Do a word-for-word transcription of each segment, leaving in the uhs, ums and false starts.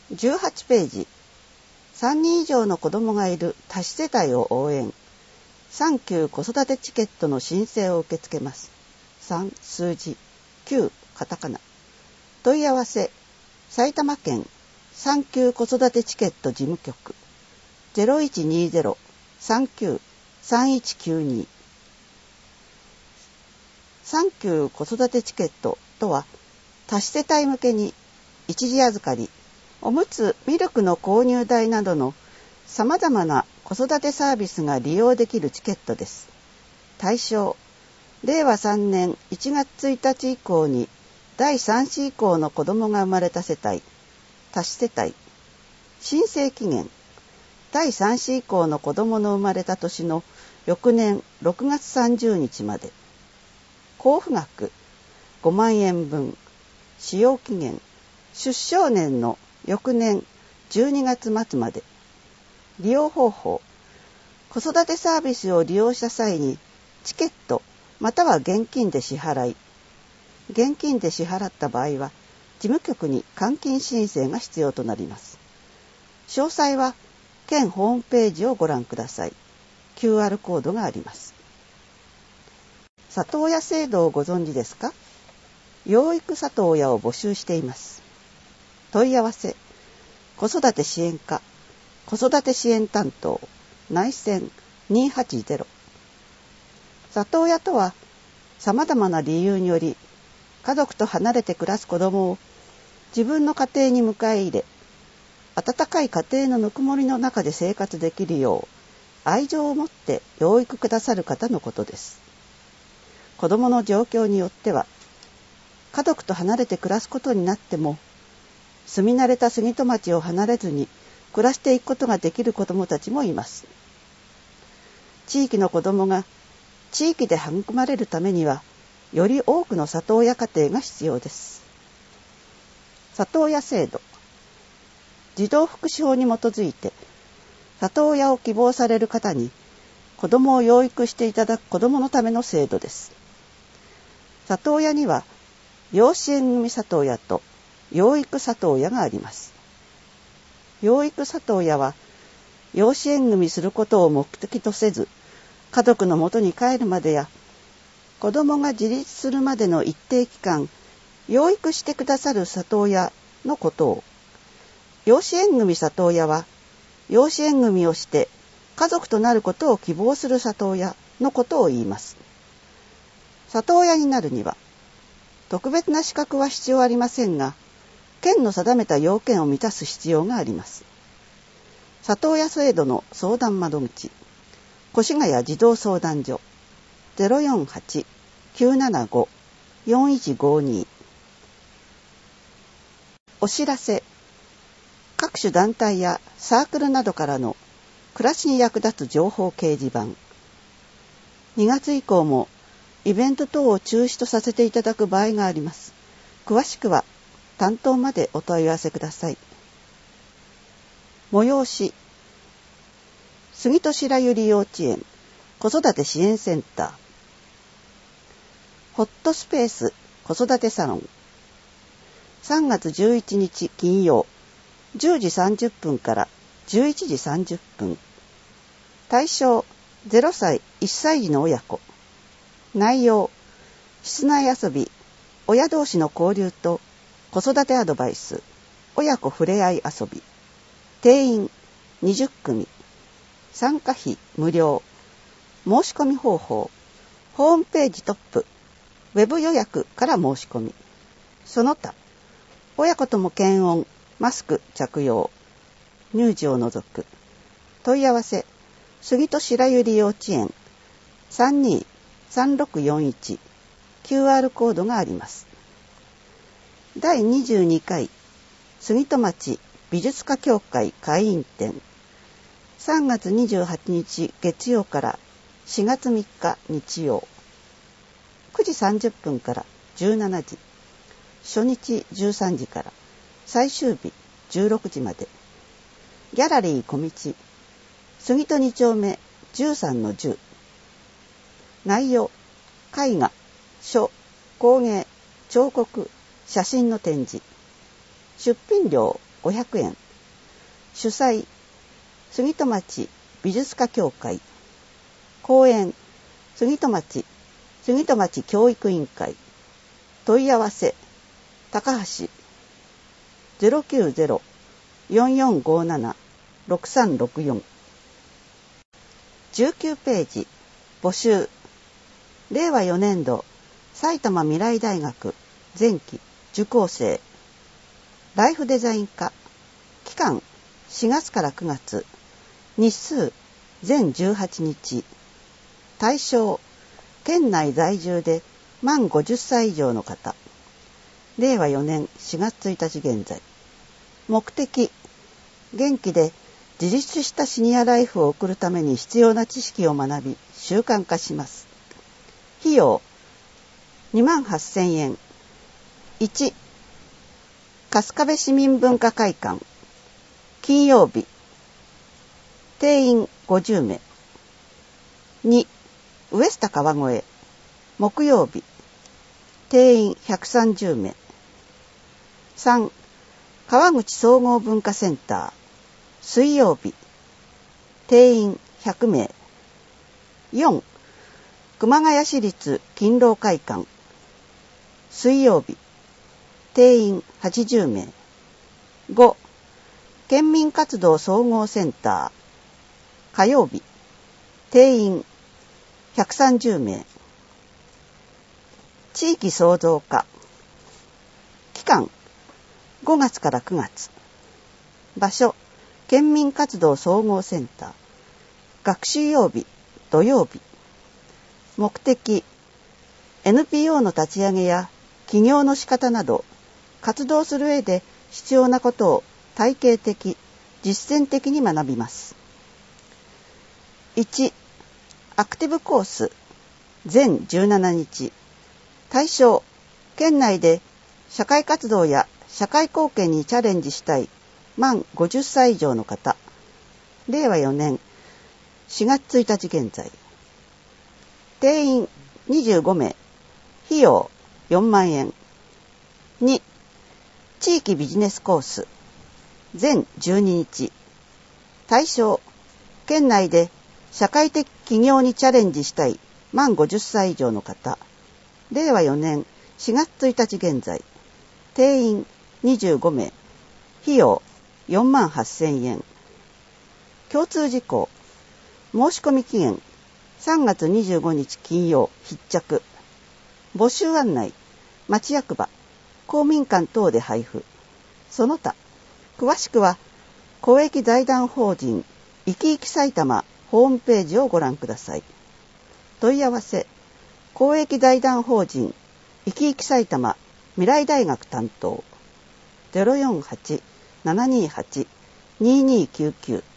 じゅうはちページ、さんにん以上の子供がいる多子世帯を応援。さん級子育てチケットの申請を受け付けます。さん数字、きゅうカタカナ。問い合わせ、埼玉県さん級子育てチケット事務局 ゼロいちにゼロ さんきゅう さんいちきゅうに。さん級子育てチケットとは、多子世帯向けに一時預かり、おむつ、ミルクの購入代などのさまざまな子育てサービスが利用できるチケットです。対象、れいわさんねんいちがつついたち以降にだいさん子以降の子どもが生まれた世帯、多子世帯。申請期限、だいさん子以降の子どもの生まれた年の翌年ろくがつさんじゅうにちまで。交付額、ごまんえんぶん。使用期限、出生年の翌年じゅうにがつまつまで。利用方法、子育てサービスを利用した際にチケットまたは現金で支払い。現金で支払った場合は事務局に換金申請が必要となります。詳細は県ホームページをご覧ください。キューアール コードがあります。里親制度をご存知ですか？養育里親を募集しています。問い合わせ、子育て支援課、子育て支援担当、内線にはちゼロ。里親とは、様々な理由により、家族と離れて暮らす子供を自分の家庭に迎え入れ、温かい家庭のぬくもりの中で生活できるよう、愛情を持って養育くださる方のことです。子供の状況によっては、家族と離れて暮らすことになっても、住み慣れた杉戸町を離れずに暮らしていくことができる子どもたちもいます。地域の子どもが地域で育まれるためには、より多くの里親家庭が必要です。里親制度、児童福祉法に基づいて、里親を希望される方に子どもを養育していただく子どものための制度です。里親には、養子縁組里親と養育里親があります。養育里親は、養子縁組することを目的とせず、家族のもとに帰るまでや、子供が自立するまでの一定期間、養育してくださる里親のことを、養子縁組里親は、養子縁組をして家族となることを希望する里親のことを言います。里親になるには、特別な資格は必要ありませんが、県の定めた要件を満たす必要があります。里親制度の相談窓口、越谷児童相談所 ゼロよんはち きゅうななご よんいちごに。お知らせ、各種団体やサークルなどからの暮らしに役立つ情報掲示板。にがつ以降もイベント等を中止とさせていただく場合があります。詳しくは担当までお問い合わせください。催し、杉戸白百合幼稚園子育て支援センター、ホットスペース子育てサロン、さんがつじゅういちにち金曜、じゅうじさんじゅっぷんからじゅういちじさんじゅっぷん。対象ゼロさいいっさい児の親子。内容、室内遊び、親同士の交流と子育てアドバイス、親子ふれあい遊び。定員にじゅっくみ。参加費無料。申し込み方法、ホームページトップ、ウェブ予約から申し込み。その他、親子とも検温、マスク着用、乳児を除く。問い合わせ、杉戸白百合幼稚園 さんにーさんろくよんいち キューアール コードがあります。だいにじゅうにかい杉戸町美術家協会会員展、さんがつにじゅうはちにち月曜からしがつみっか日曜、くじさんじゅっぷんからじゅうしちじ、初日じゅうさんじから、最終日じゅうろくじまで。ギャラリー小道、杉戸にちょうめじゅうさんのじゅう。内容、絵画、書、工芸、彫刻、写真の展示。出品料ごひゃくえん。主催、杉戸町美術家協会。講演、杉戸町杉戸町教育委員会。問い合わせ、高橋 ゼロきゅうゼロ よんよんごなな ろくさんろくよん。じゅうきゅうページ、募集。れいわよねんど埼玉未来大学前期受講生。ライフデザイン科。期間しがつからくがつ。日数全じゅうはちにち。対象県内在住で満ごじゅっさい以上の方。れいわよねんしがつついたち現在。目的元気で自立したシニアライフを送るために必要な知識を学び習慣化します。費用にまんはっせんえん。いち春日部市民文化会館。金曜日定員ごじゅうめい。にウエスタ川越。木曜日定員ひゃくさんじゅうめい。さん川口総合文化センター。水曜日定員ひゃくめい。よん熊谷市立勤労会館。水曜日定員はちじゅうめい。ご県民活動総合センター。火曜日定員ひゃくさんじゅうめい。地域創造課。期間ごがつからくがつ。場所県民活動総合センター。学習曜日土曜日。目的 エヌピーオー の立ち上げや起業の仕方など活動する上で必要なことを体系的実践的に学びます。いちアクティブコース全じゅうしちにち。対象県内で社会活動や社会貢献にチャレンジしたい満ごじゅっさい以上の方。れいわよねんしがつついたち現在。定員にじゅうごめい。費用よんまんえん。に地域ビジネスコース全じゅうににち。対象県内で社会的起業にチャレンジしたい満ごじゅっさい以上の方。れいわよねんしがつついたち現在。定員にじゅうごめい。費用よんまんはっせんえん。共通事項。申し込み期限さんがつにじゅうごにち金曜必着。募集案内町役場公民館等で配布。その他詳しくは公益財団法人いきいき埼玉ホームページをご覧ください。問い合わせ公益財団法人いきいき埼玉未来大学担当 ゼロよんはち ななにはち ににきゅうきゅう。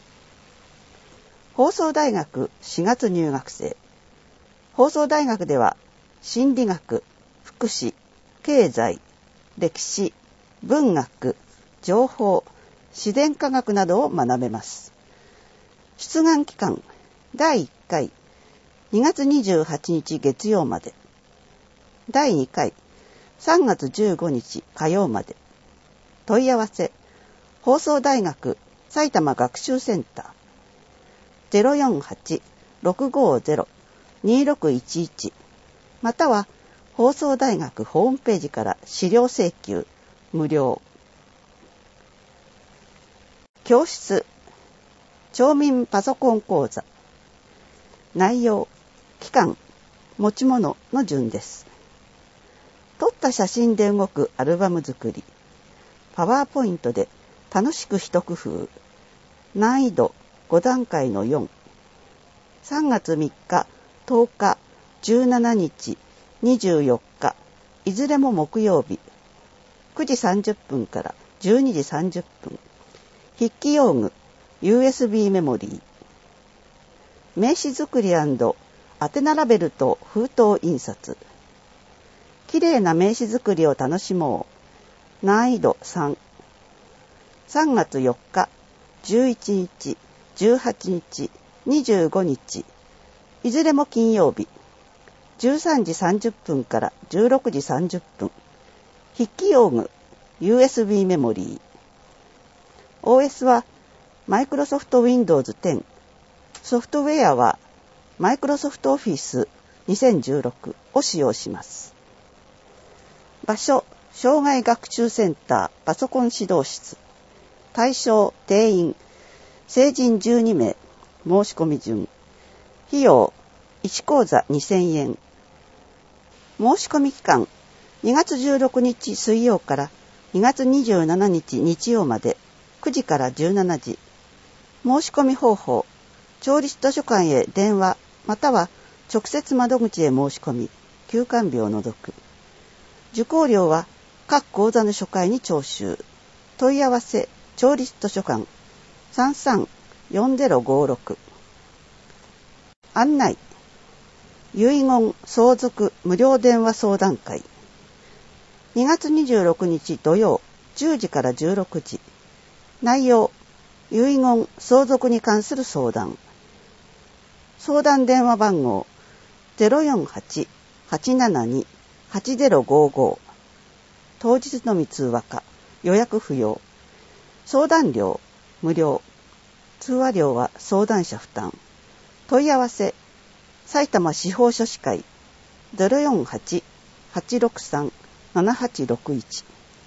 放送大学しがつ入学生。放送大学では心理学、福祉、経済、歴史、文学、情報、自然科学などを学べます。出願期間だいいっかいにがつにじゅうはちにち月曜まで。だいにかいさんがつじゅうごにち火曜まで。問い合わせ放送大学埼玉学習センター ゼロよんはち ろくごゼロ にろくいちいち または放送大学ホームページから資料請求無料。教室町民パソコン講座。内容期間持ち物の順です。撮った写真で動くアルバム作り。パワーポイントで楽しく一工夫。難易度ごだんかいのよん。さんがつみっか、とおか、じゅうしちにち、にじゅうよっか、いずれも木曜日。くじさんじゅっぷんからじゅうにじさんじゅっぷん。筆記用具、ユーエスビー メモリー。名刺作り&宛名ラベルと封筒印刷。きれいな名刺作りを楽しもう。難易度さん。さんがつよっか、じゅういちにち、じゅうはちにち、にじゅうごにち。いずれも金曜日。じゅうさんじさんじゅっぷんからじゅうろくじさんじゅっぷん。筆記用具、ユーエスビー メモリー。 オーエス はマイクロソフト ウィンドウズテン、ソフトウェアはマイクロソフトオフィスにせんじゅうろくを使用します。場所、障害学習センターパソコン指導室。対象、定員、成人じゅうにめい、申し込み順。費用、いちこうざにせんえん。申し込み期間、にがつじゅうろくにち水曜からにがつにじゅうしちにち日曜までくじからじゅうしちじ。申し込み方法、町立図書館へ電話または直接窓口へ申し込み、休館日を除く。受講料は各講座の初回に徴収。問い合わせ、町立図書館 さんさんよんぜろごろく。案内、遺言相続無料電話相談会。にがつにじゅうろくにち土曜じゅうじからじゅうろくじ。内容、遺言相続に関する相談。相談電話番号 ゼロよんはち はちななに はちゼロごご。当日のみ通話か、予約不要。相談料無料。通話料は相談者負担。問い合わせ、埼玉司法書士会 ゼロよんはち はちろくさん ななはちろくいち。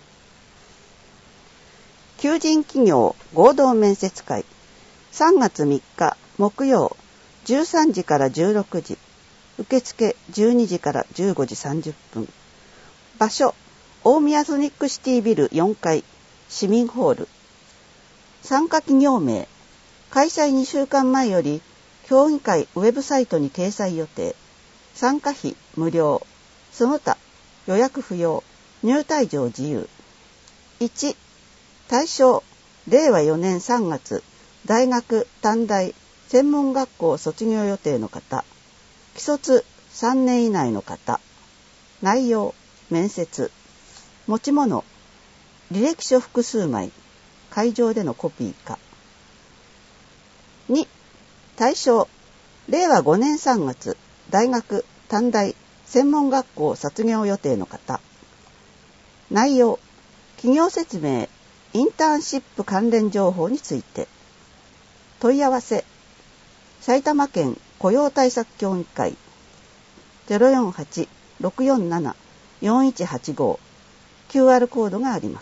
求人企業合同面接会さんがつみっか木曜じゅうさんじからじゅうろくじ。受付じゅうにじからじゅうごじさんじゅっぷん。場所、大宮ソニックシティビルよんかい市民ホール。参加企業名、開催にしゅうかんまえより協議会ウェブサイトに掲載予定。参加費無料。その他予約不要。入退場自由。いち、対象、れいわよねんさんがつ大学短大専門学校卒業予定の方。既卒さんねん以内の方。内容、面接。持ち物、履歴書複数枚。会場でのコピーか。に、対象、れいわごねんさんがつ大学短大専門学校卒業予定の方。内容、企業説明、インターンシップ関連情報について。問い合わせ、埼玉県雇用対策協議会 ゼロよんはち ろくよんなな よんいちはちご。 キューアール コードがあります。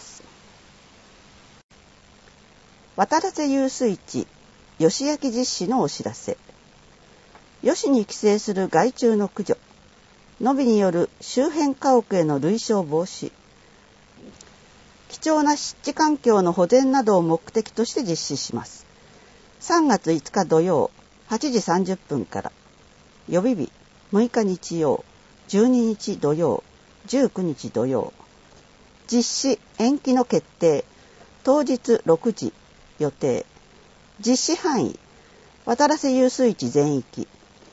渡良瀬遊水地吉焼実施のお知らせ。吉に寄生する害虫の駆除、野火による周辺家屋への類焼防止、貴重な湿地環境の保全などを目的として実施します。さんがついつか土曜はちじさんじゅっぷんから、予備日むいか日曜、じゅうににち土曜、じゅうくにち土曜。実施延期の決定、当日ろくじ予定。実施範囲、渡良瀬遊水地全域。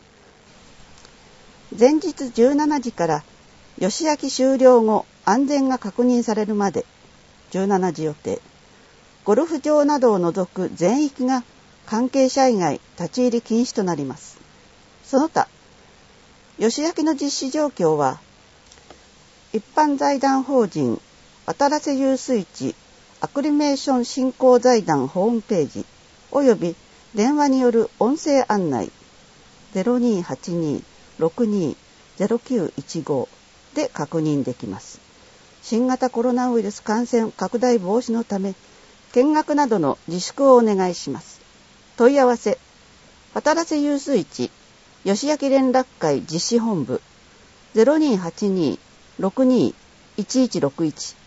前日じゅうしちじから吉焼終了後安全が確認されるまでじゅうしちじ予定。ゴルフ場などを除く全域が関係者以外立ち入り禁止となります。その他、吉焼の実施状況は一般財団法人渡良瀬遊水地アクリメーション振興財団ホームページおよび電話による音声案内 ゼロにーはちにーろくにーゼロきゅういちご で確認できます。新型コロナウイルス感染拡大防止のため、見学などの自粛をお願いします。問い合わせ、渡良瀬遊水地吉焼連絡会実施本部 ゼロにーはちにーろくにーいちいちろくいち